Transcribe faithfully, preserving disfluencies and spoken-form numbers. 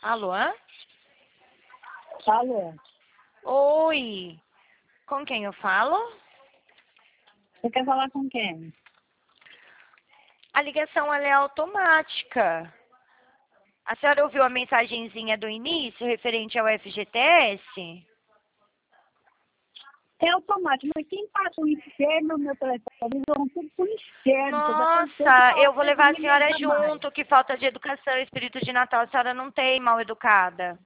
Alô? Alô? Oi. Com quem eu falo? Você quer falar com quem? A ligação ela é automática. A senhora ouviu a mensagenzinha do início referente ao F G T S? É automático, mas quem passa o inferno no meu telefone? Eles vão tudo pro inferno. Você já cansei de Nossa, falar eu vou pra levar a ninguém me senhora liga mais. junto. Que falta de educação, espírito de Natal. A senhora não tem, mal educada.